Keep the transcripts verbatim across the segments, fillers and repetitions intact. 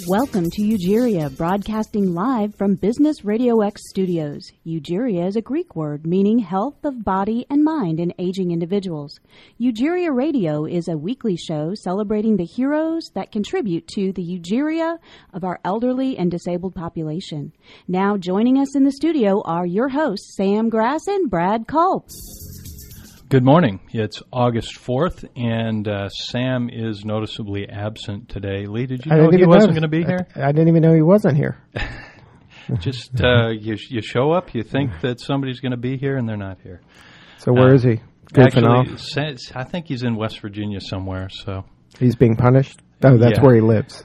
Welcome to Eugeria, broadcasting live from Business Radio X studios. Eugeria is a Greek word meaning health of body and mind in aging individuals. Eugeria Radio is a weekly show celebrating the heroes that contribute to the eugeria of our elderly and disabled population. Now joining us in the studio are your hosts, Sam Grass and Brad Culp. Good morning. It's August fourth, and uh, Sam is noticeably absent today. Lee, did you know he wasn't going to be here? I, I didn't even know he wasn't here. Just uh, you, you show up, you think that somebody's going to be here, and they're not here. So where uh, is he? Goofing actually, off? I think he's in West Virginia somewhere. So he's being punished? Oh, that's yeah. where he lives.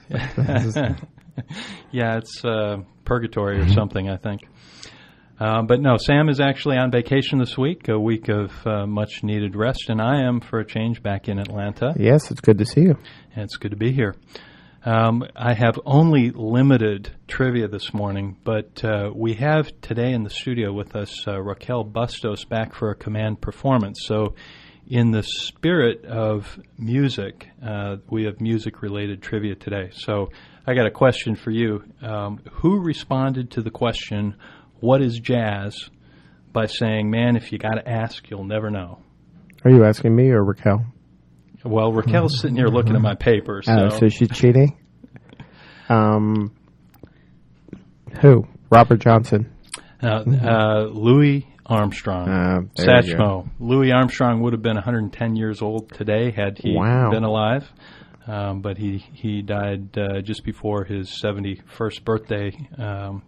Yeah, it's uh, purgatory or something, I think. Uh, but no, Sam is actually on vacation this week, a week of uh, much-needed rest, and I am, for a change, back in Atlanta. Yes, it's good to see you. And it's good to be here. Um, I have only limited trivia this morning, but uh, we have today in the studio with us uh, Raquel Bustos back for a command performance. So in the spirit of music, uh, we have music-related trivia today. So I got a question for you. Um, who responded to the question, what is jazz, by saying, man, if you got to ask, you'll never know? Are you asking me or Raquel? Well, Raquel's sitting here looking at my paper. So, oh, so she's cheating? Um, who? Robert Johnson. Uh, uh, Louis Armstrong. Uh, Satchmo. Louis Armstrong would have been one hundred ten years old today had he wow. been alive. Um, but he, he died uh, just before his seventy-first birthday um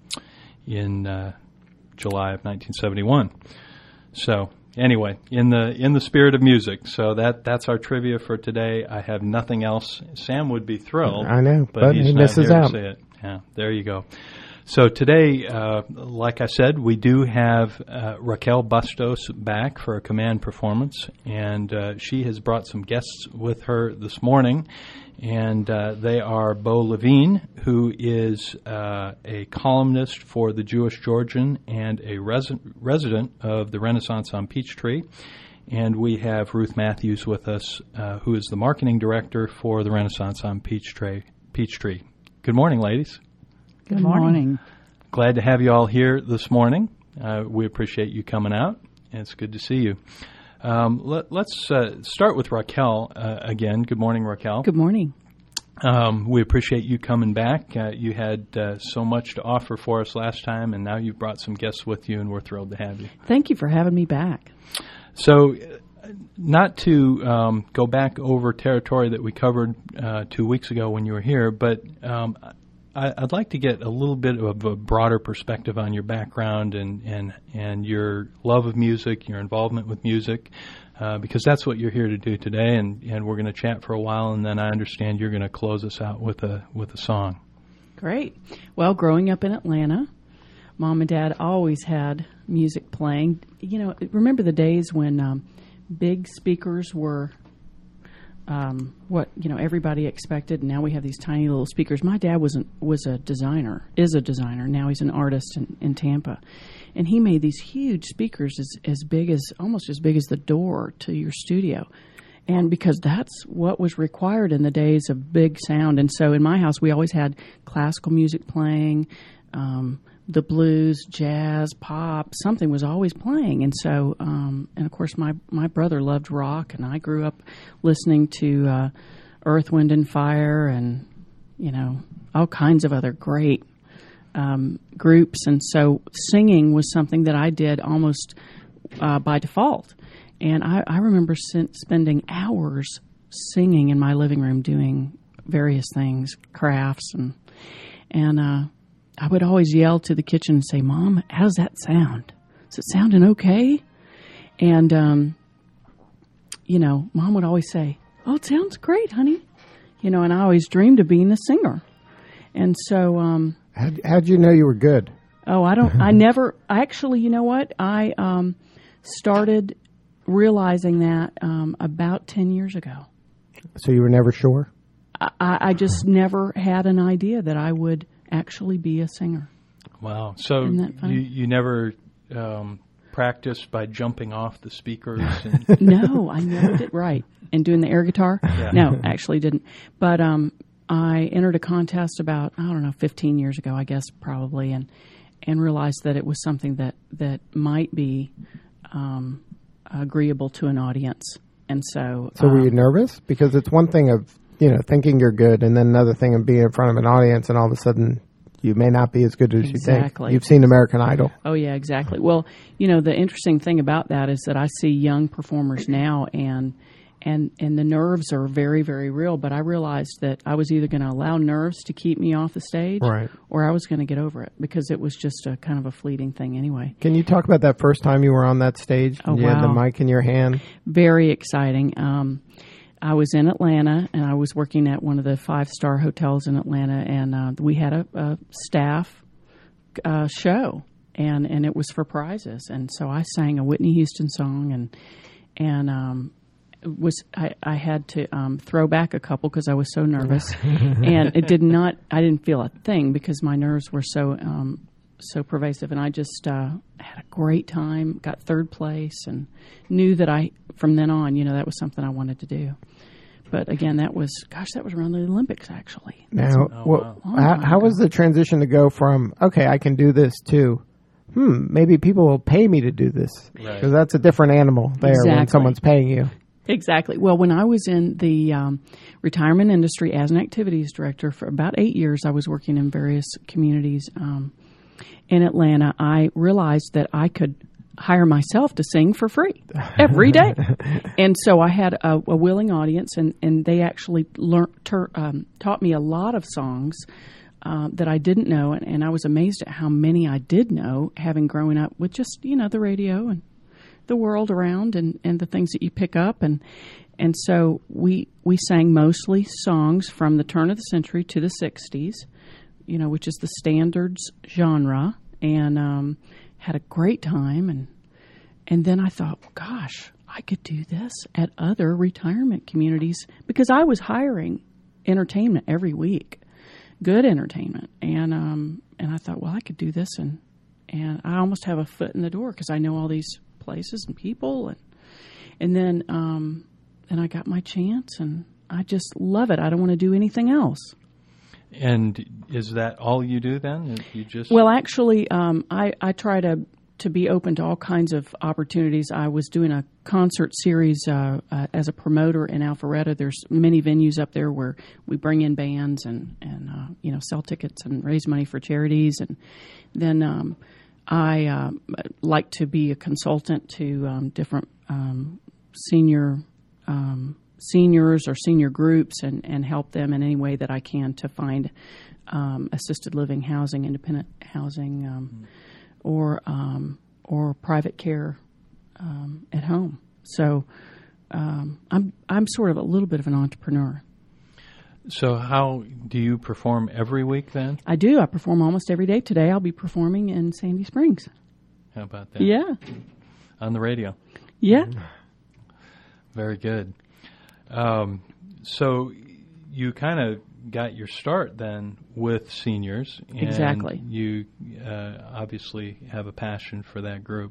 in uh, July of nineteen seventy-one. So anyway, in the in the spirit of music, so that that's our trivia for today. I have nothing else. Sam would be thrilled. I know, but, but he's he not misses here out. to say it. Yeah, there you go. So today, uh, like I said, we do have uh, Raquel Bustos back for a command performance, and uh, she has brought some guests with her this morning. And uh, they are Bo Levine, who is uh, a columnist for the Jewish Georgian and a res- resident of the Renaissance on Peachtree. And we have Ruth Matthews with us, uh, who is the marketing director for the Renaissance on Peachtree. Peachtree. Good morning, ladies. Good morning. Glad to have you all here this morning. Uh, we appreciate you coming out, and it's good to see you. Um, let, let's uh, start with Raquel uh, again. Good morning, Raquel. Good morning. Um, we appreciate you coming back. Uh, you had uh, so much to offer for us last time, and now you've brought some guests with you, and we're thrilled to have you. Thank you for having me back. So, uh, not to um, go back over territory that we covered uh, two weeks ago when you were here, but um, I, I'd like to get a little bit of a broader perspective on your background and, and, and your love of music, your involvement with music, uh, because that's what you're here to do today, and, and we're going to chat for a while, and then I understand you're going to close us out with a with a song. Great. Well, growing up in Atlanta, Mom and Dad always had music playing. You know, remember the days when um, big speakers were Um, what you know everybody expected, and now we have these tiny little speakers. My dad was an, was a designer, is a designer. Now he's an artist in, in Tampa, and he made these huge speakers as as big as almost as big as the door to your studio, and because that's what was required in the days of big sound. And so in my house, we always had classical music playing. Um, the blues, jazz, pop, something was always playing. And so, um, and of course, my, my brother loved rock, and I grew up listening to uh, Earth, Wind, and Fire and, you know, all kinds of other great um, groups. And so singing was something that I did almost uh, by default. And I, I remember sen- spending hours singing in my living room doing various things, crafts, and, and, uh, I would always yell to the kitchen and say, Mom, how does that sound? Is it sounding okay? And, um, you know, Mom would always say, oh, it sounds great, honey. You know, and I always dreamed of being a singer. And so... Um, how, how'd you know you were good? Oh, I don't... I never... Actually, you know what? I um, started realizing that um, about ten years ago. So you were never sure? I, I just never had an idea that I would... actually be a singer. Wow. So you, you never um, practiced by jumping off the speakers? And No, I never did. Right. And doing the air guitar? Yeah. No, actually didn't. But um, I entered a contest about, I don't know, fifteen years ago, I guess, probably, and and realized that it was something that, that might be um, agreeable to an audience. And so... So were um, you nervous? Because it's one thing of, you know, thinking you're good, and then another thing of being in front of an audience, and all of a sudden you may not be as good as Exactly. you think. You've seen American Idol. Oh, yeah, exactly. Well, you know, the interesting thing about that is that I see young performers now, and and and the nerves are very, very real. But I realized that I was either going to allow nerves to keep me off the stage, Right. or I was going to get over it, because it was just a kind of a fleeting thing anyway. Can you talk about that first time you were on that stage? Oh, You had the wow. mic in your hand. Very exciting. Um, I was in Atlanta, and I was working at one of the five-star hotels in Atlanta, and uh, we had a, a staff uh, show, and, and it was for prizes. And so I sang a Whitney Houston song, and and um, was I, I had to um, throw back a couple because I was so nervous, and it did not. I didn't feel a thing because my nerves were so um, so pervasive, and I just uh, had a great time. Got third place, and knew that I from then on, you know, that was something I wanted to do. But again, that was gosh, that was around the Olympics actually. Now, Oh, what, wow. Long how, time how ago. was the transition to go from, okay, I can do this, to, hmm, maybe people will pay me to do this? Right. Because that's a different animal there when Exactly. someone's paying you. Exactly. Well, when I was in the um, retirement industry as an activities director for about eight years, I was working in various communities um, in Atlanta. I realized that I could hire myself to sing for free every day. And so I had a, a willing audience, and, and they actually learned, ter, um, taught me a lot of songs uh, that I didn't know. And, and I was amazed at how many I did know, having grown up with just, you know, the radio and the world around, and, and the things that you pick up. And and so we we sang mostly songs from the turn of the century to the sixties, you know, which is the standards genre, and um, had a great time. And and then I thought, gosh, I could do this at other retirement communities, because I was hiring entertainment every week, good entertainment. And um, and I thought, well, I could do this, and and I almost have a foot in the door because I know all these places and people, and and then um, then I got my chance, and I just love it. I don't want to do anything else. And is that all you do then? You just Well, actually, um, I I try to to be open to all kinds of opportunities. I was doing a concert series uh, uh, as a promoter in Alpharetta. There's many venues up there where we bring in bands and and uh, you know, sell tickets and raise money for charities, and then. Um, I uh, like to be a consultant to um, different um, senior um, seniors or senior groups, and, and help them in any way that I can to find um, assisted living housing, independent housing, um, mm. or um, or private care um, at home. So um, I'm I'm sort of a little bit of an entrepreneur. So how do you perform every week then? I do. I perform almost every day. Today I'll be performing in Sandy Springs. How about that? Yeah. On the radio. Yeah. Very good. Um, so you kind of got your start then with seniors. And Exactly. You uh, obviously have a passion for that group.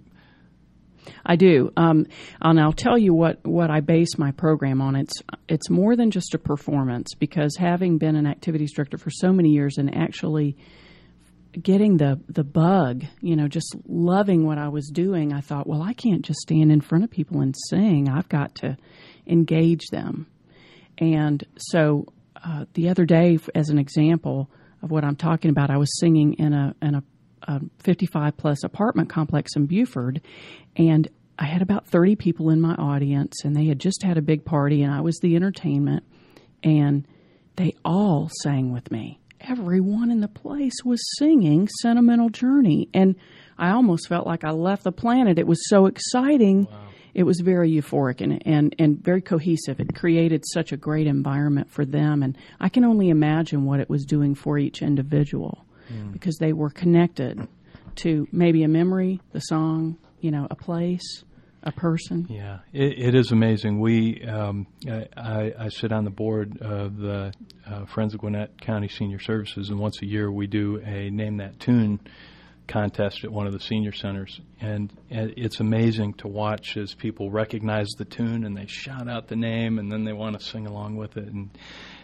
I do, um, and I'll tell you what, what I base my program on. It's it's more than just a performance, because having been an activities director for so many years and actually getting the, the bug, you know, just loving what I was doing, I thought, well, I can't just stand in front of people and sing. I've got to engage them. And so uh, the other day, as an example of what I'm talking about, I was singing in a in a a fifty-five plus apartment complex in Buford, and I had about thirty people in my audience, and they had just had a big party, and I was the entertainment, and they all sang with me. Everyone in the place was singing Sentimental Journey, and I almost felt like I left the planet. It was so exciting. Wow. It was very euphoric and, and, and very cohesive. It created such a great environment for them, and I can only imagine what it was doing for each individual. Mm. Because they were connected to maybe a memory, the song, you know, a place, a person. Yeah, it, it is amazing. We, um, I, I sit on the board of the uh, Friends of Gwinnett County Senior Services, and once a year we do a Name That Tune contest at one of the senior centers. And, and it's amazing to watch as people recognize the tune and they shout out the name, and then they want to sing along with it. And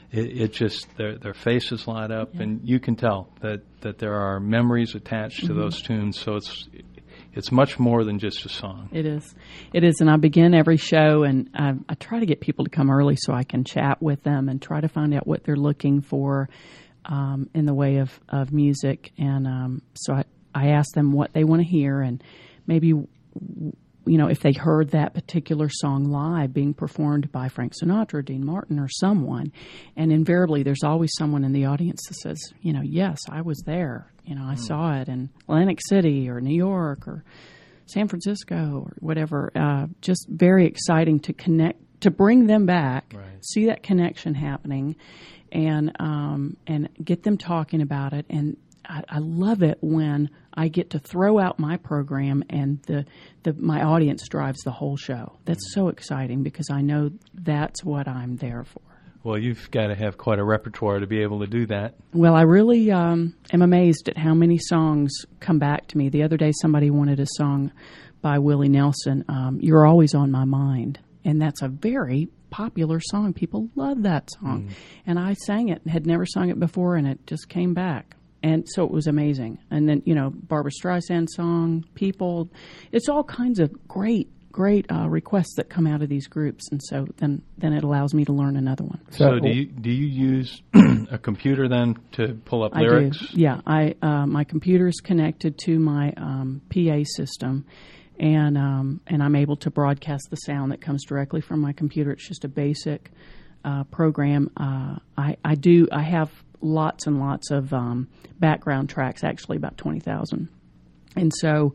it, it just their their faces light up, Yeah. and you can tell that, that there are memories attached to Mm-hmm. those tunes. So it's it's much more than just a song. It is. It is. And I begin every show, and I, I try to get people to come early so I can chat with them and try to find out what they're looking for um, in the way of, of music. And um, so I, I ask them what they want to hear, and maybe, you know, if they heard that particular song live being performed by Frank Sinatra, Dean Martin, or someone. And invariably, there's always someone in the audience that says, you know, yes, I was there. You know, I mm. saw it in Atlantic City or New York or San Francisco or whatever. Uh, just very exciting to connect, to bring them back, right. see that connection happening, and um, and get them talking about it. And I, I love it when I get to throw out my program and the, the my audience drives the whole show. That's so exciting because I know that's what I'm there for. Well, you've got to have quite a repertoire to be able to do that. Well, I really um, am amazed at how many songs come back to me. The other day somebody wanted a song by Willie Nelson, um, You're Always on My Mind. And that's a very popular song. People love that song. Mm. And I sang it and had never sung it before, and it just came back. And so it was amazing. And then, you know, Barbra Streisand song, People. It's all kinds of great, great uh, requests that come out of these groups. And so then, then it allows me to learn another one. So, so do you do you use a computer then to pull up I lyrics? Do. Yeah. I uh, my computer is connected to my um, P A system. And um, and I'm able to broadcast the sound that comes directly from my computer. It's just a basic uh, program. Uh, I, I do. I have lots and lots of um, background tracks. Actually, about twenty thousand. And so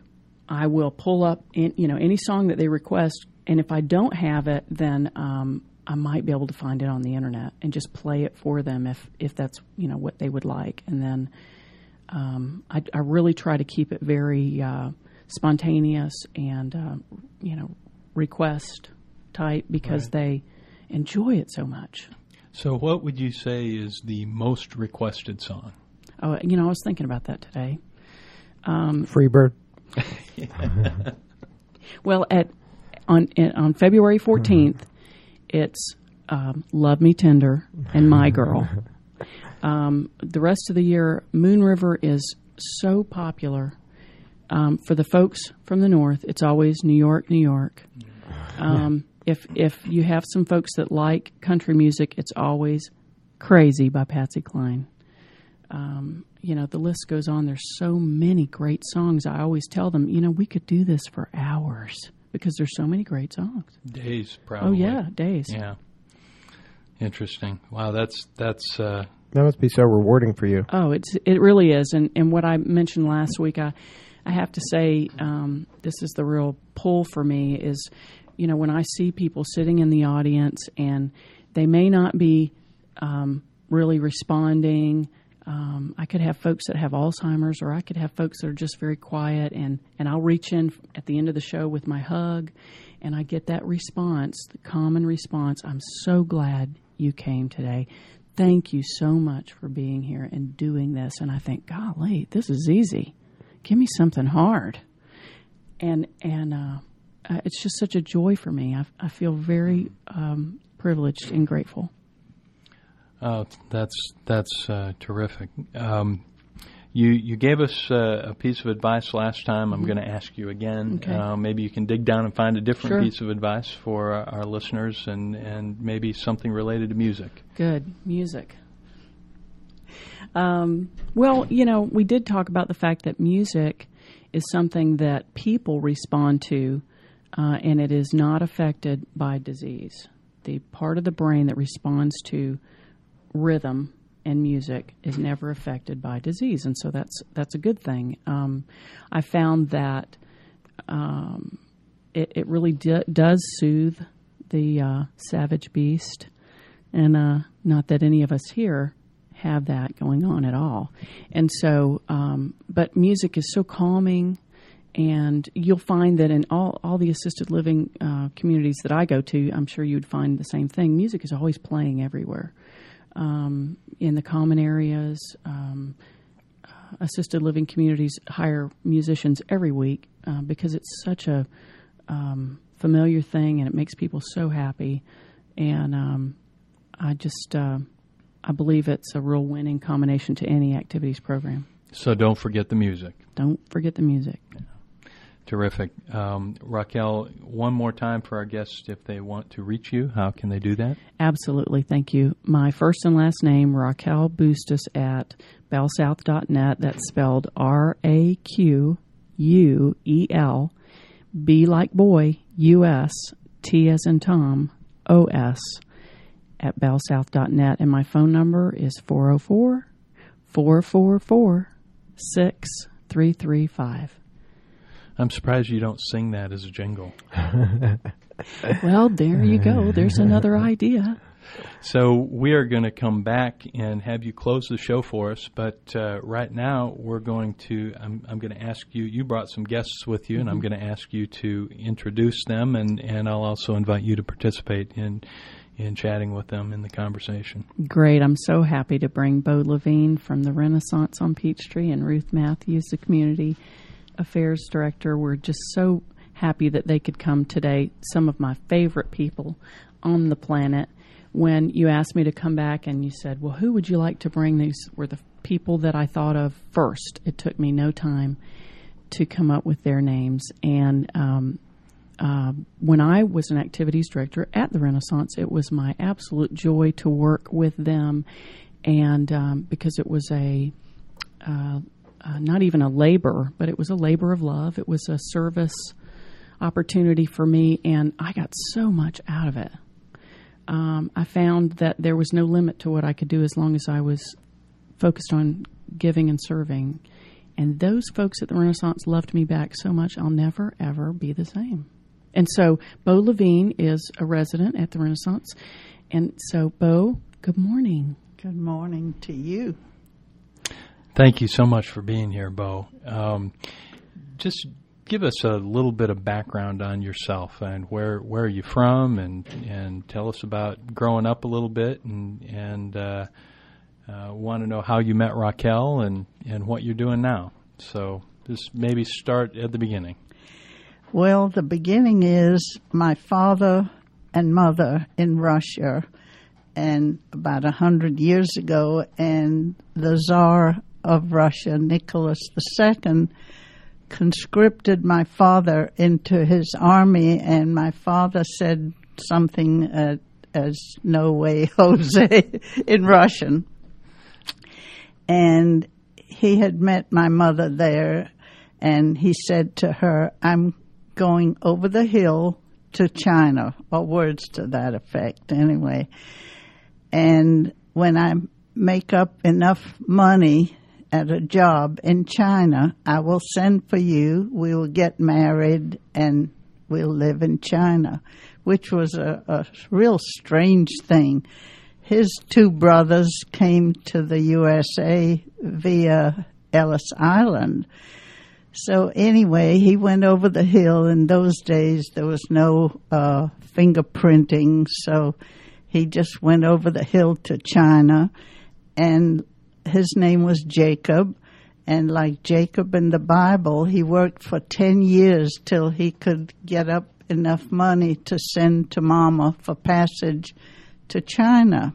I will pull up, in, you know, any song that they request. And if I don't have it, then um, I might be able to find it on the internet and just play it for them if if that's, you know, what they would like. And then um, I, I really try to keep it very Uh, spontaneous and, uh, you know, request type because right. they enjoy it so much. So what would you say is the most requested song? Oh, you know, I was thinking about that today. Um, Freebird. well, at on on February fourteenth, it's um, Love Me Tender and My Girl. Um, the rest of the year, Moon River is so popular. Um, for the folks from the north, it's always New York, New York. Um, if if you have some folks that like country music, it's always Crazy by Patsy Cline. Um, you know, the list goes on. There's so many great songs. I always tell them, you know, we could do this for hours because there's so many great songs. Days, probably. Oh, yeah, days. Yeah. Interesting. Wow, that's that's. Uh... That must be so rewarding for you. Oh, it's it really is. And and what I mentioned last week, I. I have to say, um, this is the real pull for me is, you know, when I see people sitting in the audience and they may not be um, really responding. Um, I could have folks that have Alzheimer's, or I could have folks that are just very quiet, and, and I'll reach in at the end of the show with my hug, and I get that response, the common response, I'm so glad you came today. Thank you so much for being here and doing this. And I think, golly, this is easy. Give me something hard. And and uh, uh, it's just such a joy for me. I, I feel very um, privileged and grateful. Oh, that's that's uh, terrific. Um, you you gave us uh, a piece of advice last time. I'm mm-hmm. going to ask you again. Okay. Uh, maybe you can dig down and find a different sure. piece of advice for our, our listeners, and, and maybe something related to music. Good. Music. Um, well, you know, we did talk about the fact that music is something that people respond to, uh, and it is not affected by disease. The part of the brain that responds to rhythm and music is never affected by disease, and so that's that's a good thing. Um, I found that um, it, it really do, does soothe the uh, savage beast, and uh, not that any of us here have that going on at all. And so, um, but music is so calming, and you'll find that in all, all the assisted living uh, communities that I go to, I'm sure you'd find the same thing. Music is always playing everywhere. Um, in the common areas, um, uh, assisted living communities hire musicians every week uh, because it's such a um, familiar thing, and it makes people so happy. And um, I just uh, I believe it's a real winning combination to any activities program. So don't forget the music. Don't forget the music. Yeah. Terrific. Um, Raquel, one more time for our guests, if they want to reach you, how can they do that? Absolutely. Thank you. My first and last name, Raquel Bustos at bell south dot net. That's spelled R A Q U E L, B like boy, U S, T as in Tom, O S, at bell south dot net. And my phone number is four oh four, four four four, six three three five. I'm surprised you don't sing that as a jingle. Well, there you go. There's another idea. So we are going to come back and have you close the show for us. But uh, right now, we're going to, I'm, I'm going to ask you, you brought some guests with you, mm-hmm. and I'm going to ask you to introduce them, and, and I'll also invite you to participate in in chatting with them in the conversation. Great. I'm so happy to bring Bo Levine from the Renaissance on Peachtree and Ruth Matthews, the Community Affairs Director. We're just so happy that they could come today. Some of my favorite people on the planet. When you asked me to come back and you said, well, who would you like to bring? These were the people that I thought of first. It took me no time to come up with their names. And um, uh, when I was an activities director at the Renaissance, it was my absolute joy to work with them. And um, because it was a uh, Uh, not even a labor, but it was a labor of love. It was a service opportunity for me, and I got so much out of it. Um, I found that there was no limit to what I could do as long as I was focused on giving and serving. And those folks at the Renaissance loved me back so much, I'll never, ever be the same. And so Bo Levine is a resident at the Renaissance. And so, Bo, good morning. Good morning to you. Thank you so much for being here, Bo. Um, just give us a little bit of background on yourself and where where are you from, and and tell us about growing up a little bit, and and uh, uh, want to know how you met Raquel and, and what you're doing now. So just maybe start at the beginning. Well, the beginning is my father and mother in Russia, and about a hundred years ago, and the Tsar of Russia, Nicholas the Second, conscripted my father into his army, and my father said something uh, as "No way, Jose" in Russian. And he had met my mother there, and he said to her, "I'm going over the hill to China," or words to that effect anyway. And when I make up enough money at a job in China, I will send for you. We will get married and we'll live in China, which was a, a real strange thing. His two brothers came to the U S A via Ellis Island. So anyway, he went over the hill. In those days, there was no uh, fingerprinting, so he just went over the hill to China, and his name was Jacob, and like Jacob in the Bible, he worked for ten years till he could get up enough money to send to Mama for passage to China.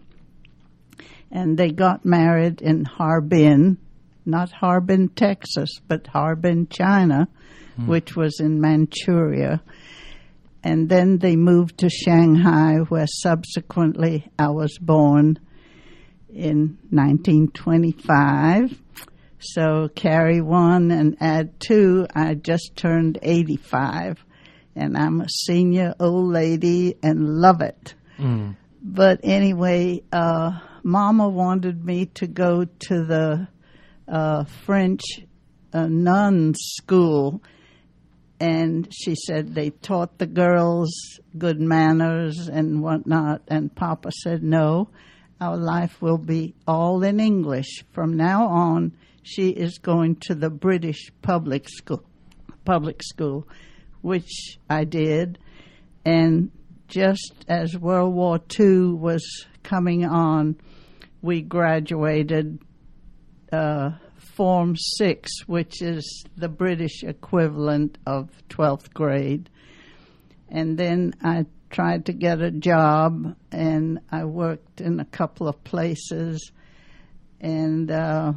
And they got married in Harbin, not Harbin, Texas, but Harbin, China, hmm. which was in Manchuria. And then they moved to Shanghai, where subsequently I was born in nineteen twenty-five. So carry one and add two, I just turned eighty-five. And I'm a senior old lady and love it. Mm. But anyway, uh, Mama wanted me to go to the uh, French uh, nuns school. And she said they taught the girls good manners and whatnot. And Papa said, no, our life will be all in English. From now on, she is going to the British public school, public school, which I did. And just as World War Two was coming on, we graduated uh, Form six, which is the British equivalent of twelfth grade. And then I tried to get a job, and I worked in a couple of places, and uh,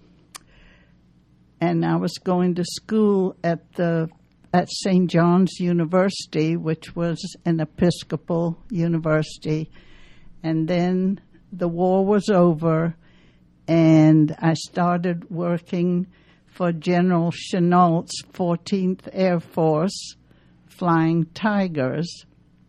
and I was going to school at the at Saint John's University, which was an Episcopal university, and then the war was over, and I started working for General Chennault's fourteenth Air Force, Flying Tigers.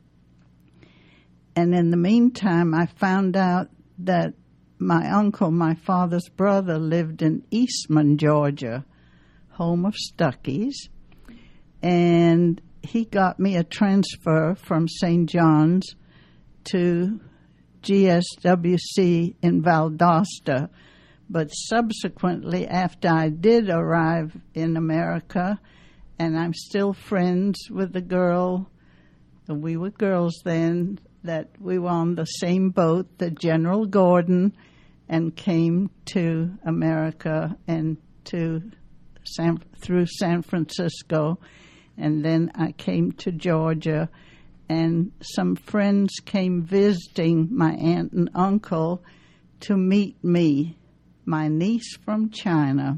And in the meantime, I found out that my uncle, my father's brother, lived in Eastman, Georgia, home of Stuckey's. And he got me a transfer from Saint John's to G S W C in Valdosta. But subsequently, after I did arrive in America, and I'm still friends with the girl, and we were girls then, that we were on the same boat, the General Gordon, and came to America and to San, through San Francisco. And then I came to Georgia, and some friends came visiting my aunt and uncle to meet me, my niece from China.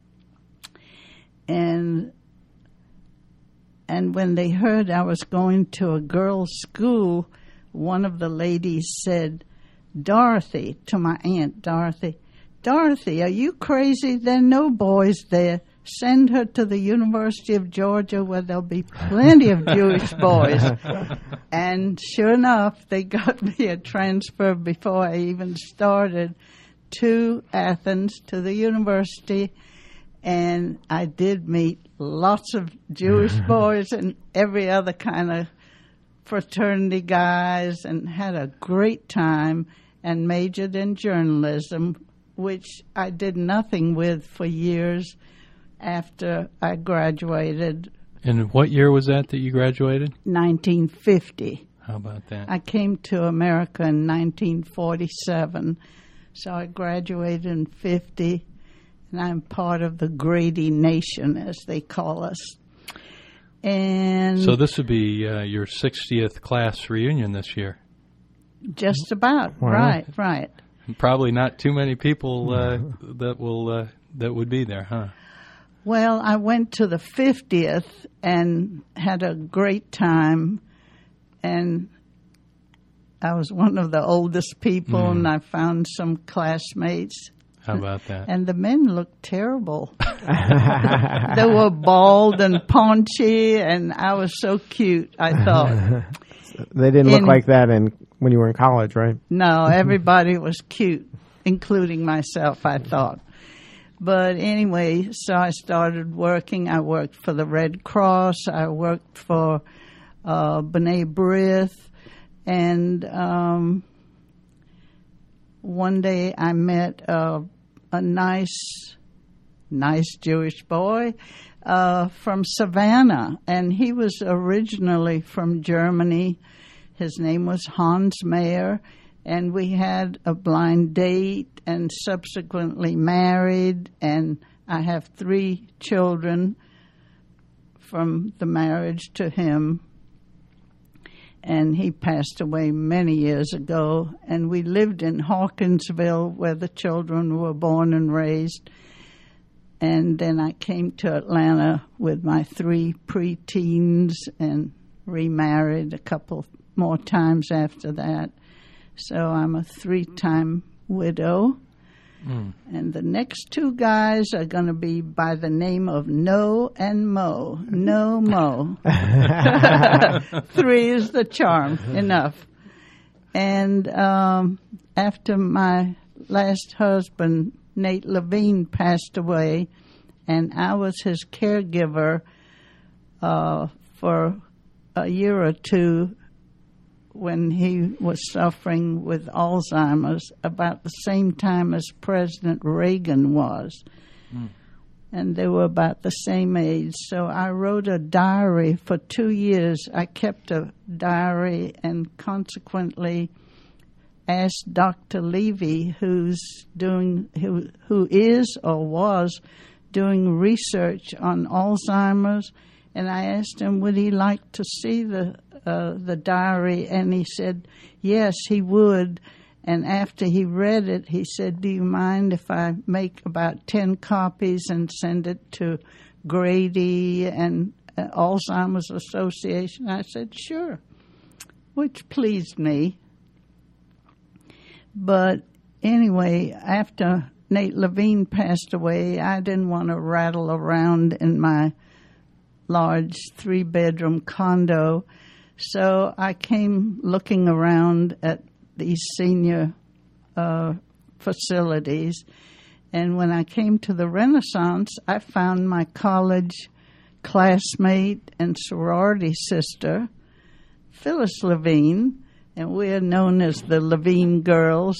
And and when they heard I was going to a girls' school, one of the ladies said, Dorothy, to my aunt Dorothy, Dorothy, are you crazy? There are no boys there. Send her to the University of Georgia where there'll be plenty of Jewish boys. And sure enough, they got me a transfer before I even started to Athens, to the university, and I did meet lots of Jewish boys and every other kind of fraternity guys, and had a great time, and majored in journalism, which I did nothing with for years after I graduated. And what year was that that you graduated? nineteen fifty. How about that? I came to America in nineteen forty-seven, so I graduated in fifty, and I'm part of the Grady Nation, as they call us. And so this would be uh, your sixtieth class reunion this year. Just about, Wow. right, right. Probably not too many people uh, that will uh, that would be there, huh? Well, I went to the fiftieth and had a great time, and I was one of the oldest people, mm. and I found some classmates. How about that? And the men looked terrible. They were bald and paunchy, and I was so cute, I thought. They didn't in, look like that in when you were in college, right? No, everybody was cute, including myself, I thought. But anyway, so I started working. I worked for the Red Cross. I worked for uh, B'nai B'rith. And um, one day I met uh, a nice, nice Jewish boy uh, from Savannah. And he was originally from Germany. His name was Hans Mayer. And we had a blind date and subsequently married, and I have three children from the marriage to him. And he passed away many years ago, and we lived in Hawkinsville where the children were born and raised. And then I came to Atlanta with my three preteens and remarried a couple more times after that. So I'm a three-time widow. Mm. And the next two guys are going to be by the name of No and Mo. No Mo. Three is the charm. Enough. And um, after my last husband, Nate Levine, passed away, and I was his caregiver uh, for a year or two, when he was suffering with Alzheimer's about the same time as President Reagan was. Mm. And they were about the same age. So I wrote a diary for two years. I kept a diary and consequently asked Doctor Levy, who's doing, who, who is or was doing research on Alzheimer's And I asked him, would he like to see the uh, the diary? And he said, yes, he would. And after he read it, he said, do you mind if I make about ten copies and send it to Grady and uh, Alzheimer's Association? I said, sure, which pleased me. But anyway, after Nate Levine passed away, I didn't want to rattle around in my large three-bedroom condo, so I came looking around at these senior uh, facilities, and when I came to the Renaissance, I found my college classmate and sorority sister, Phyllis Levine, and we're known as the Levine girls.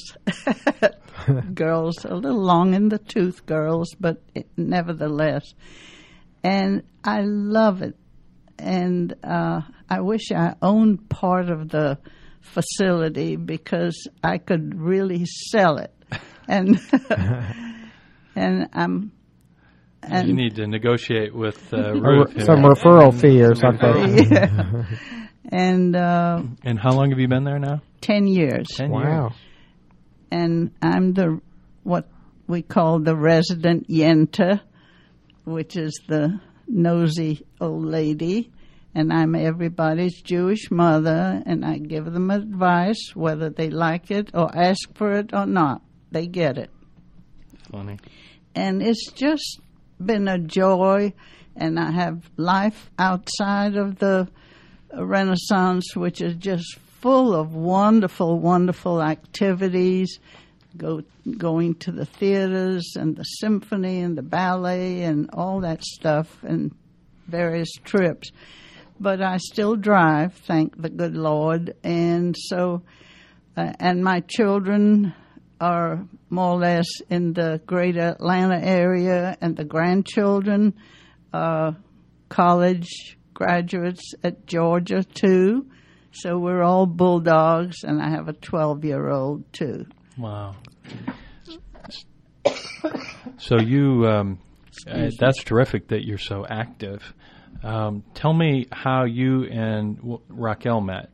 Girls, a little long in the tooth girls, but it, nevertheless. And I love it. And uh, I wish I owned part of the facility because I could really sell it. And and I'm. And you need to negotiate with uh, Ruth. Some referral fee or something. Yeah. And uh, and how long have you been there now? Ten years. Ten wow. years. And I'm the what we call the resident yenta, which is the nosy old lady, and I'm everybody's Jewish mother, and I give them advice whether they like it or ask for it or not. They get it. Funny. And it's just been a joy, and I have life outside of the Renaissance, which is just full of wonderful, wonderful activities, go going to the theaters and the symphony and the ballet and all that stuff and various trips. But I still drive, thank the good Lord. And so, uh, and my children are more or less in the greater Atlanta area, and the grandchildren are college graduates at Georgia, too. So we're all bulldogs, and I have a twelve-year-old, too. Wow. So you, um, uh, that's terrific that you're so active. Um, tell me how you and w- Raquel met.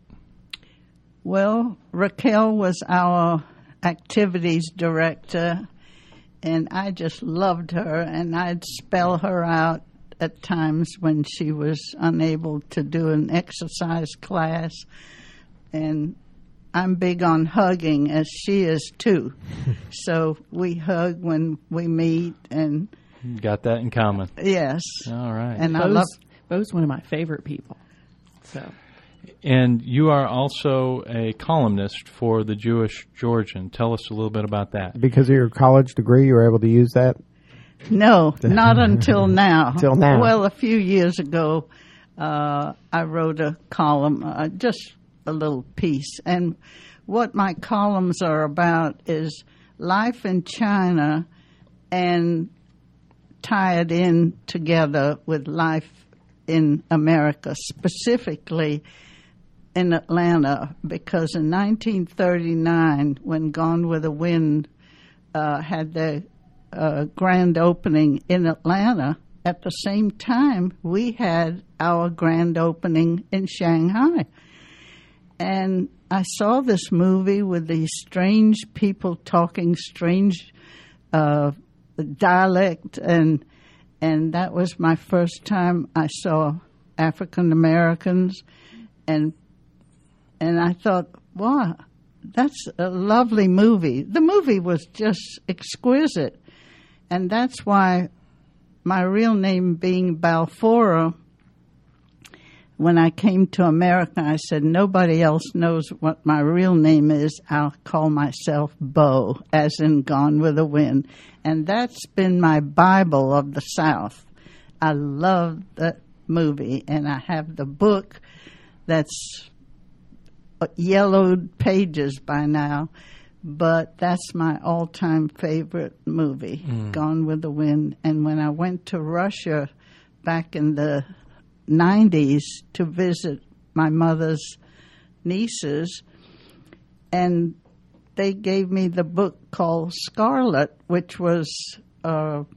Well, Raquel was our activities director, and I just loved her, and I'd spell her out at times when she was unable to do an exercise class. And I'm big on hugging, as she is too. So we hug when we meet, and got that in common. yes. All right. And I Bo's, love Bo's one of my favorite people. So And you are also a columnist for the Jewish Georgian. Tell us a little bit about that. Because of your college degree, you were able to use that? No, not until now. Till now. Well, a few years ago, uh, I wrote a column, uh, just a little piece. And what my columns are about is life in China and tie it in together with life in America, specifically in Atlanta, because in nineteen thirty-nine, when Gone with the Wind uh, had their uh, grand opening in Atlanta, at the same time we had our grand opening in Shanghai. And I saw this movie with these strange people talking strange uh, dialect, and and that was my first time I saw African Americans, and and I thought, wow, that's a lovely movie. The movie was just exquisite, and that's why my real name being Balfour. When I came to America, I said, nobody else knows what my real name is. I'll call myself Bo, as in Gone with the Wind. And that's been my Bible of the South. I love that movie, and I have the book that's yellowed pages by now, but that's my all-time favorite movie, mm. Gone with the Wind. And when I went to Russia back in the nineties to visit my mother's nieces, and they gave me the book called Scarlet, which was uh,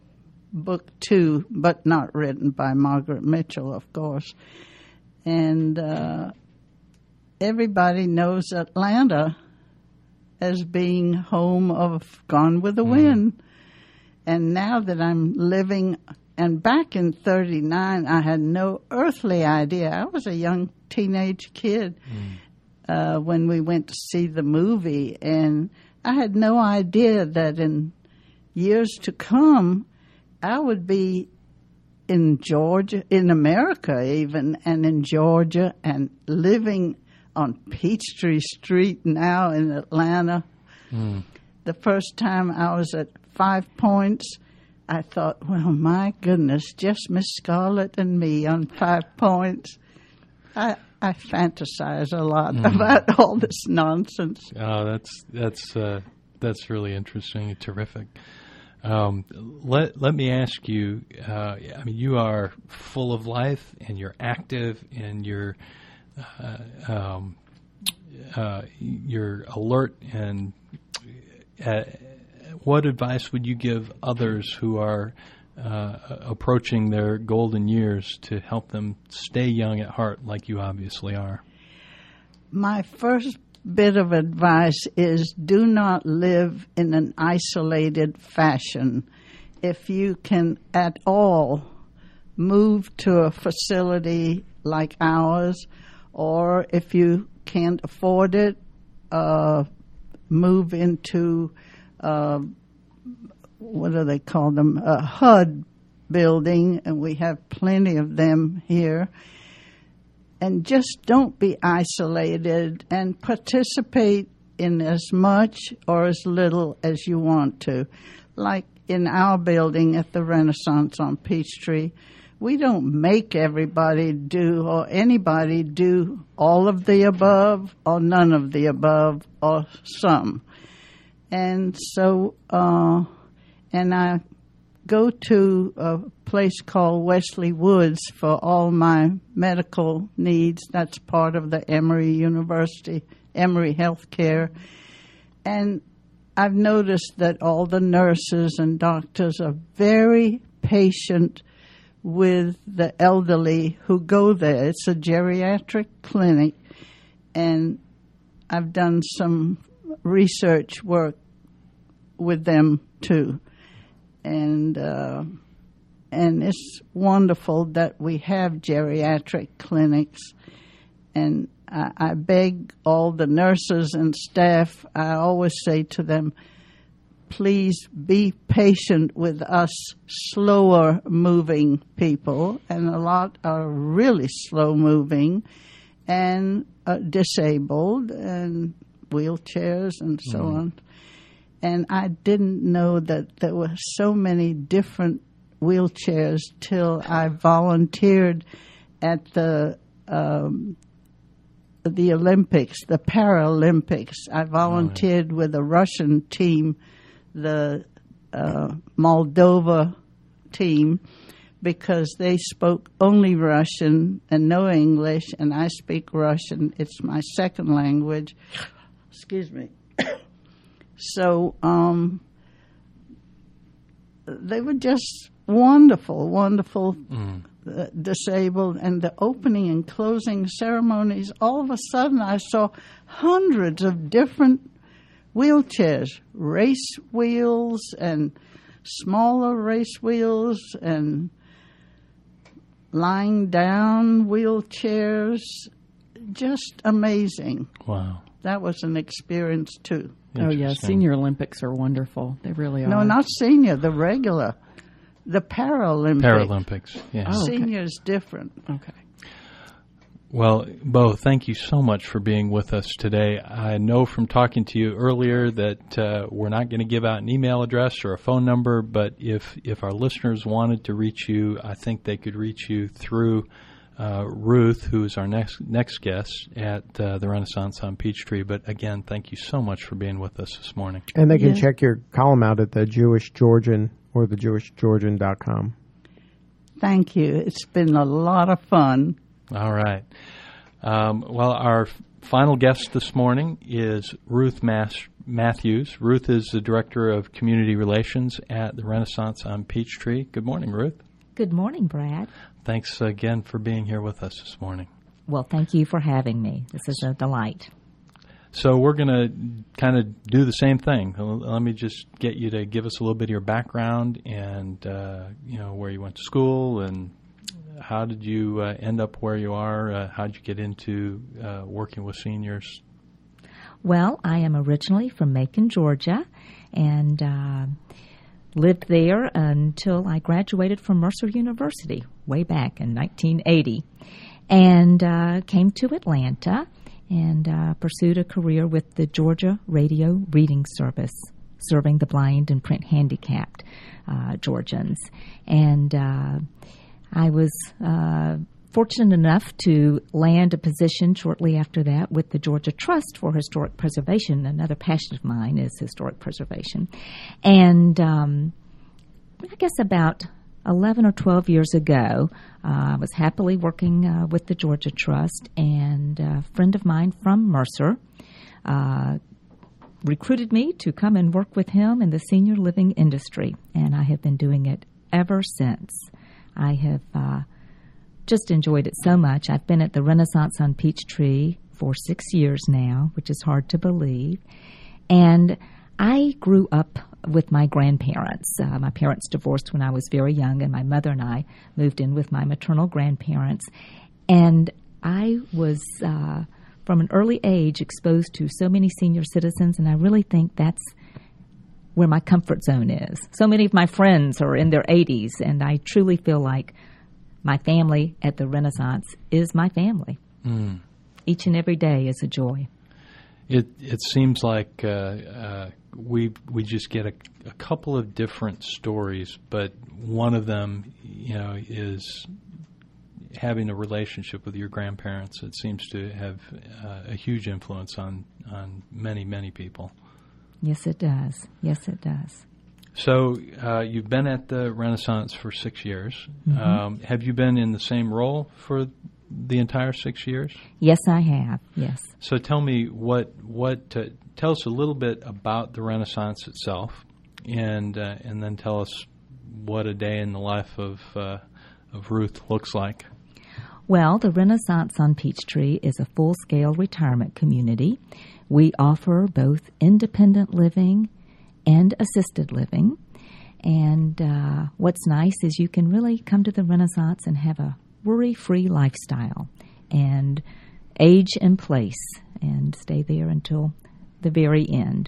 book two, but not written by Margaret Mitchell, of course. And uh, everybody knows Atlanta as being home of Gone with the Wind. Mm. And now that I'm living, and back in thirty-nine, I had no earthly idea. I was a young teenage kid mm. uh, when we went to see the movie, and I had no idea that in years to come, I would be in Georgia, in America even, and in Georgia, and living on Peachtree Street now in Atlanta. Mm. The first time I was at Five Points, I thought, well, my goodness, just Miss Scarlett and me on Five Points. I I fantasize a lot mm. about all this nonsense. Oh, that's that's uh, that's really interesting, terrific. Um, let let me ask you. Uh, I mean, you are full of life, and you're active, and you're uh, um, uh, you're alert. And uh, what advice would you give others who are uh, approaching their golden years to help them stay young at heart, like you obviously are? My first bit of advice is do not live in an isolated fashion. If you can at all move to a facility like ours, or if you can't afford it, uh, move into, uh, what do they call them, a H U D building, and we have plenty of them here. And just don't be isolated, and participate in as much or as little as you want to. Like in our building at the Renaissance on Peachtree, we don't make everybody do or anybody do all of the above or none of the above or some. And so, uh, and I go to a place called Wesley Woods for all my medical needs. That's part of the Emory University, Emory Healthcare. And I've noticed that all the nurses and doctors are very patient with the elderly who go there. It's a geriatric clinic, and I've done some research work with them too. And uh, and it's wonderful that we have geriatric clinics. And I, I beg all the nurses and staff, I always say to them, please be patient with us slower moving people. And a lot are really slow moving and uh, disabled and wheelchairs and so mm. on. And I didn't know that there were so many different wheelchairs till I volunteered at the um, the Olympics, the Paralympics. I volunteered oh, yeah. with a Russian team, the uh, Moldova team, because they spoke only Russian and no English, and I speak Russian. It's my second language. Excuse me. So um, they were just wonderful, wonderful, mm. uh, disabled. And the opening and closing ceremonies, all of a sudden I saw hundreds of different wheelchairs, race wheels and smaller race wheels and lying down wheelchairs. Just amazing. Wow. That was an experience too. Oh, yeah. Senior Olympics are wonderful. They really are. No, not senior, the regular. The Paralympics. Paralympics, yes. Oh, okay. Senior is different. Okay. Well, Bo, thank you so much for being with us today. I know from talking to you earlier that uh, we're not going to give out an email address or a phone number, but if, if our listeners wanted to reach you, I think they could reach you through Uh, Ruth, who is our next next guest at uh, the Renaissance on Peachtree. But again, thank you so much for being with us this morning. And they can yeah. check your column out at the Jewish Georgian or the jewish georgian dot com. Thank you. It's been a lot of fun. All right. Um, well, our final guest this morning is Ruth Mas- Matthews. Ruth is the Director of Community Relations at the Renaissance on Peachtree. Good morning, Ruth. Good morning, Brad. Thanks again for being here with us this morning. Well, thank you for having me. This is a delight. So we're going to kind of do the same thing. Let me just get you to give us a little bit of your background and, uh, you know, where you went to school and how did you uh, end up where you are? Uh, how did you get into uh, working with seniors? Well, I am originally from Macon, Georgia, and uh, lived there until I graduated from Mercer University way back in nineteen eighty, and uh, came to Atlanta and uh, pursued a career with the Georgia Radio Reading Service, serving the blind and print handicapped uh, Georgians. And uh, I was uh, fortunate enough to land a position shortly after that with the Georgia Trust for Historic Preservation. Another passion of mine is historic preservation. And um, I guess about eleven or twelve years ago, uh, I was happily working uh, with the Georgia Trust, and a friend of mine from Mercer uh, recruited me to come and work with him in the senior living industry, and I have been doing it ever since. I have uh, just enjoyed it so much. I've been at the Renaissance on Peachtree for six years now, which is hard to believe, and I grew up with my grandparents. Uh, my parents divorced when I was very young, and my mother and I moved in with my maternal grandparents. And I was, uh, from an early age, exposed to so many senior citizens, and I really think that's where my comfort zone is. So many of my friends are in their eighties, and I truly feel like my family at the Renaissance is my family. Mm. Each and every day is a joy. It it seems like uh, uh, we we just get a, a couple of different stories, but one of them, you know, is having a relationship with your grandparents. It seems to have uh, a huge influence on, on many, many people. Yes, it does. Yes, it does. So uh, you've been at the Renaissance for six years. Mm-hmm. Um, have you been in the same role for the entire six years? Yes, I have. Yes. So tell me what what uh, tell us a little bit about the Renaissance itself, and uh, and then tell us what a day in the life of uh, of Ruth looks like. Well, the Renaissance on Peachtree is a full-scale retirement community. We offer both independent living and assisted living. And uh, what's nice is you can really come to the Renaissance and have a worry-free lifestyle and age in place and stay there until the very end.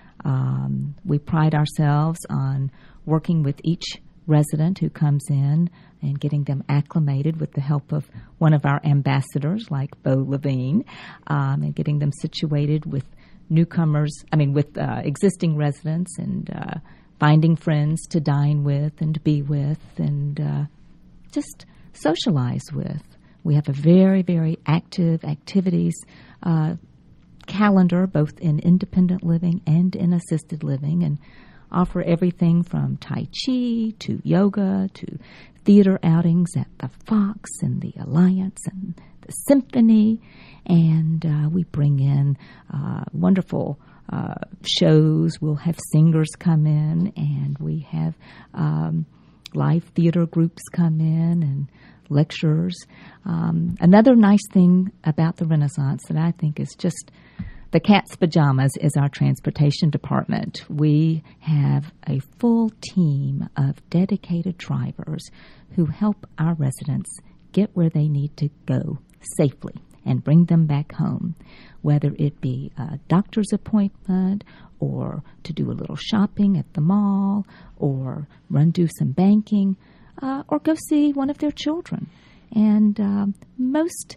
Um, we pride ourselves on working with each resident who comes in and getting them acclimated with the help of one of our ambassadors like Bo Levine, um, and getting them situated with newcomers, I mean with uh, existing residents, and uh, finding friends to dine with and to be with and uh, just socialize with. We have a very, very active activities uh, calendar, both in independent living and in assisted living, and offer everything from Tai Chi to yoga to theater outings at the Fox and the Alliance and the Symphony. And uh, we bring in uh, wonderful uh, shows. We'll have singers come in, and we have um, live theater groups come in and lecturers. Um, another nice thing about the Renaissance that I think is just the cat's pajamas is our transportation department. We have a full team of dedicated drivers who help our residents get where they need to go safely and bring them back home, whether it be a doctor's appointment or to do a little shopping at the mall or run do some banking uh, or go see one of their children. And um, most,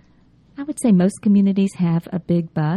I would say most communities have a big bus,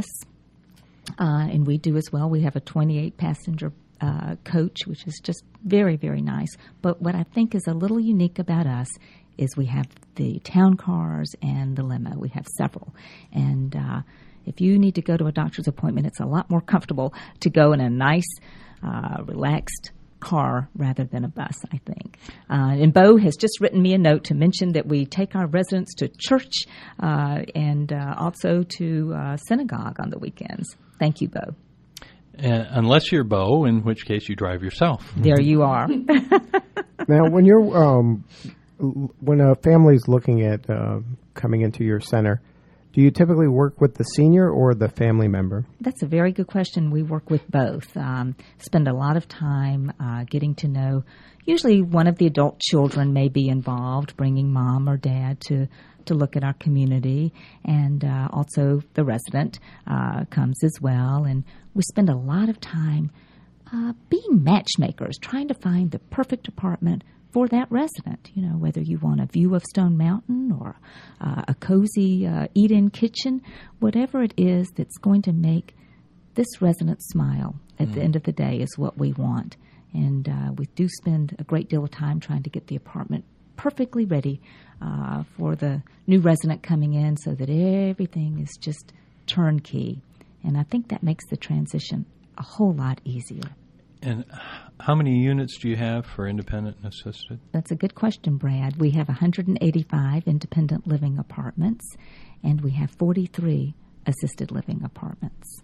uh, and we do as well. We have a twenty-eight passenger uh, coach, which is just very, very nice. But what I think is a little unique about us is we have the town cars and the limo. We have several. And uh, if you need to go to a doctor's appointment, it's a lot more comfortable to go in a nice, uh, relaxed car rather than a bus, I think. Uh, and Bo has just written me a note to mention that we take our residents to church uh, and uh, also to uh, synagogue on the weekends. Thank you, Bo. Uh, unless you're Bo, in which case you drive yourself. There you are. Now, when you're um, l- when a family's looking at uh, coming into your center, do you typically work with the senior or the family member? That's a very good question. We work with both. Um, spend a lot of time uh, getting to know. Usually, one of the adult children may be involved, bringing mom or dad to to look at our community, and uh, also the resident uh, comes as well. And we spend a lot of time uh, being matchmakers, trying to find the perfect apartment for that resident. You know, whether you want a view of Stone Mountain or uh, a cozy uh, eat-in kitchen, whatever it is that's going to make this resident smile at mm. the end of the day is what we want. And uh, we do spend a great deal of time trying to get the apartment perfectly ready uh, for the new resident coming in so that everything is just turnkey. And I think that makes the transition a whole lot easier. And how many units do you have for independent and assisted? That's a good question, Brad. We have one hundred eighty-five independent living apartments, and we have forty-three assisted living apartments.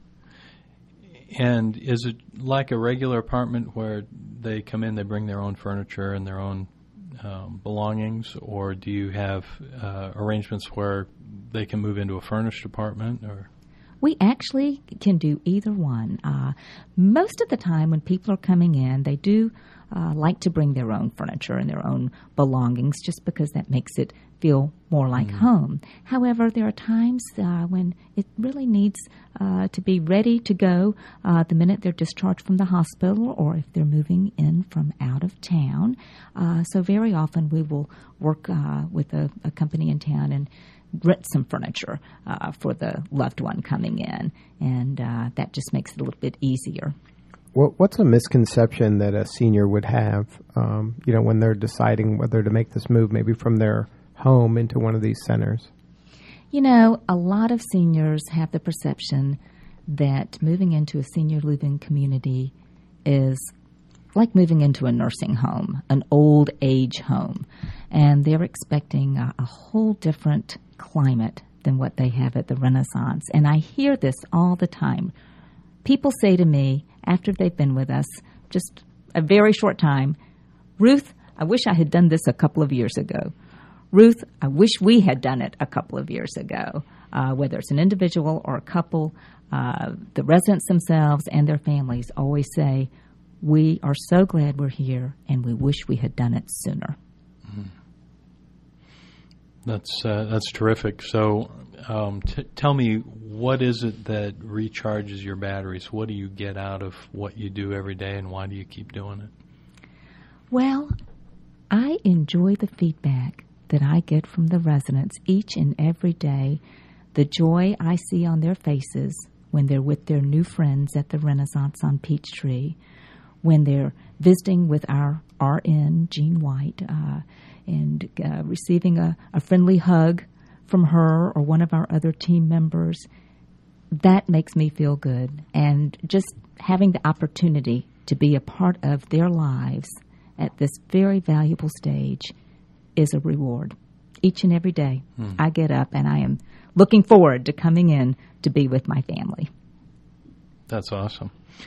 And is it like a regular apartment where they come in, they bring their own furniture and their own um, belongings, or do you have uh, arrangements where they can move into a furnished apartment? Or we actually can do either one. Uh, most of the time when people are coming in, they do uh, like to bring their own furniture and their own belongings just because that makes it feel more like mm. home. However, there are times uh, when it really needs uh, to be ready to go uh, the minute they're discharged from the hospital or if they're moving in from out of town. Uh, so very often we will work uh, with a, a company in town and rent some furniture uh, for the loved one coming in, and uh, that just makes it a little bit easier. What, what's a misconception that a senior would have, um, you know, when they're deciding whether to make this move, maybe from their home into one of these centers? You know, a lot of seniors have the perception that moving into a senior living community is like moving into a nursing home, an old age home, and they're expecting a, a whole different climate than what they have at the Renaissance. And I hear this all the time. People say to me, after they've been with us just a very short time, Ruth, I wish I had done this a couple of years ago. Ruth, I wish we had done it a couple of years ago. Uh, whether it's an individual or a couple, uh, the residents themselves and their families always say, we are so glad we're here and we wish we had done it sooner. Mm-hmm. That's uh, that's terrific. So um, t- tell me, what is it that recharges your batteries? What do you get out of what you do every day, and why do you keep doing it? Well, I enjoy the feedback that I get from the residents each and every day, the joy I see on their faces when they're with their new friends at the Renaissance on Peachtree, when they're visiting with our R N, Jean White, uh, and uh, receiving a, a friendly hug from her or one of our other team members. That makes me feel good. And just having the opportunity to be a part of their lives at this very valuable stage is a reward. Each and every day, hmm. I get up and I am looking forward to coming in to be with my family. That's awesome.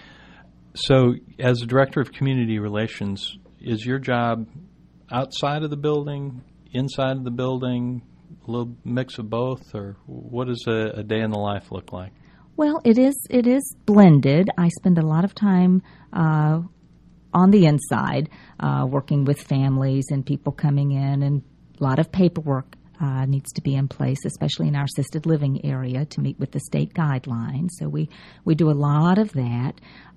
So, as a director of community relations, is your job outside of the building, inside of the building, a little mix of both, or what does a, a day in the life look like? Well, it is it is blended. I spend a lot of time uh, on the inside, uh, working with families and people coming in, and a lot of paperwork uh, needs to be in place, especially in our assisted living area, to meet with the state guidelines. So we, we do a lot of that.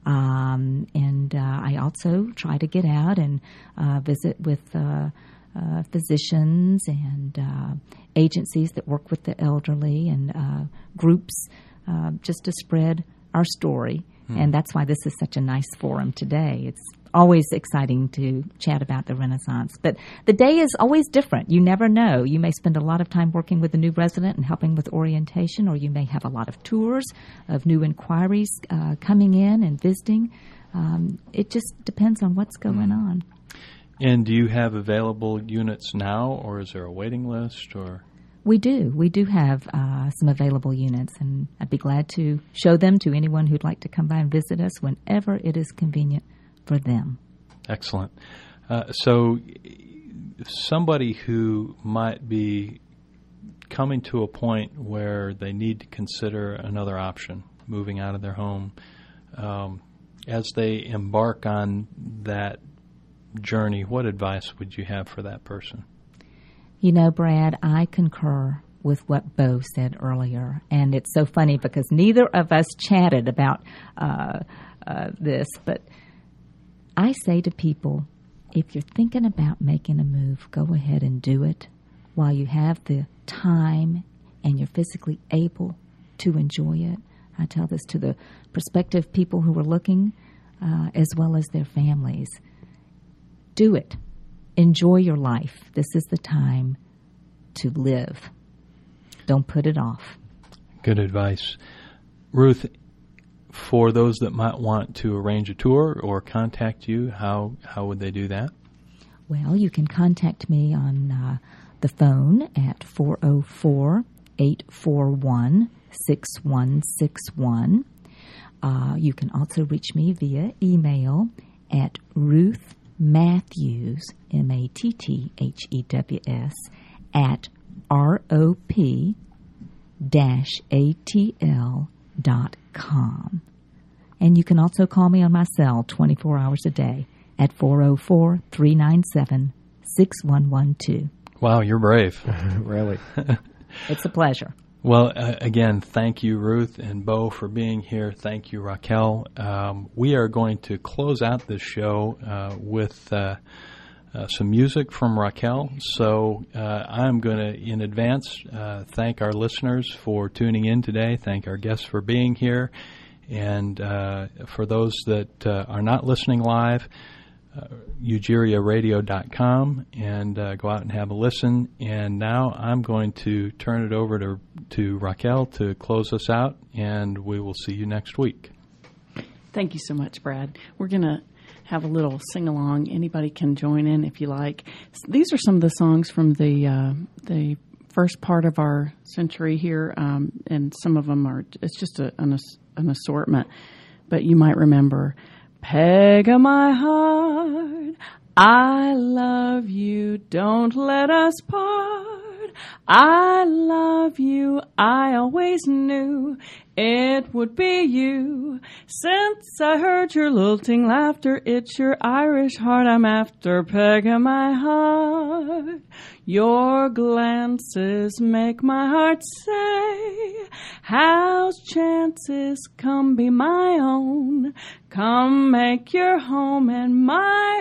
Um, and uh, I also try to get out and uh, visit with uh, uh, physicians and uh, agencies that work with the elderly and uh, groups uh, just to spread our story. Hmm. And that's why this is such a nice forum today. It's always exciting to chat about the Renaissance. But the day is always different. You never know. You may spend a lot of time working with a new resident and helping with orientation, or you may have a lot of tours of new inquiries uh, coming in and visiting. Um, it just depends on what's going mm. on. And do you have available units now, or is there a waiting list? Or We do. We do have uh, some available units, and I'd be glad to show them to anyone who'd like to come by and visit us whenever it is convenient for them. Excellent. Uh, so somebody who might be coming to a point where they need to consider another option, moving out of their home, um, as they embark on that journey, what advice would you have for that person? You know, Brad, I concur with what Bo said earlier, and it's so funny because neither of us chatted about uh, uh, this, but I say to people, if you're thinking about making a move, go ahead and do it while you have the time and you're physically able to enjoy it. I tell this to the prospective people who are looking, uh, as well as their families. Do it. Enjoy your life. This is the time to live. Don't put it off. Good advice. Ruth, for those that might want to arrange a tour or contact you, how, how would they do that? Well, you can contact me on uh, the phone at four oh four, eight four one, six one six one. Uh, you can also reach me via email at Ruth Matthews, M A T T H E W S, at R O P A T L dot com. And you can also call me on my cell twenty-four hours a day at four oh four, three nine seven, six one one two. Wow, you're brave. Really? It's a pleasure. Well, uh, again, thank you, Ruth and Bo, for being here. Thank you, Raquel. Um, we are going to close out this show uh, with uh, uh, some music from Raquel. So uh, I'm going to, in advance, uh, thank our listeners for tuning in today, thank our guests for being here, and uh, for those that uh, are not listening live, Uh, Ugeria Radio dot com, and uh, go out and have a listen. And now I'm going to turn it over to to Raquel to close us out, and we will see you next week. Thank you so much, Brad. We're going to have a little sing-along. Anybody can join in if you like. These are some of the songs from the uh, the first part of our century here, um, and some of them are, it's just a, an, an assortment. But you might remember, Peg of my heart, I love you, don't let us part. I love you, I always knew it would be you. Since I heard your lilting laughter, it's your Irish heart I'm after, Peg of my heart. Your glances make my heart say, how's chances, come be my own. Come make your home in my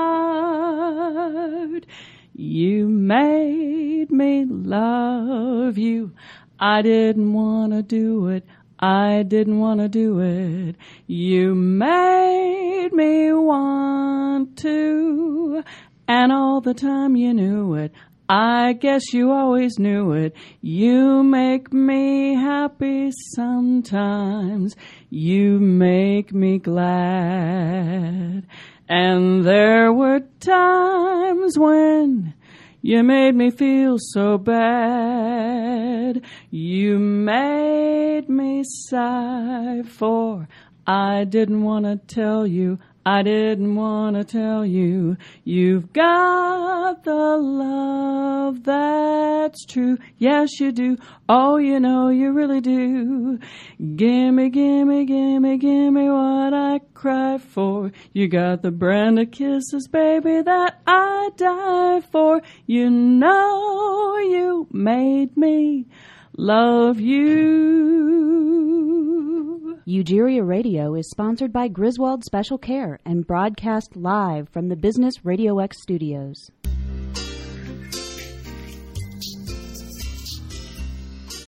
heart. You made me love you. I didn't want to do it. I didn't want to do it. You made me want to. And all the time you knew it. I guess you always knew it. You make me happy sometimes. You make me glad. And there were times when you made me feel so bad. You made me sigh, for I didn't want to tell you. I didn't want to tell you, you've got the love that's true. Yes, you do. Oh, you know you really do. Gimme, gimme, gimme, gimme what I cry for. You got the brand of kisses, baby, that I die for. You know you made me love you. Ugeria Radio is sponsored by Griswold Special Care and broadcast live from the Business Radio X studios.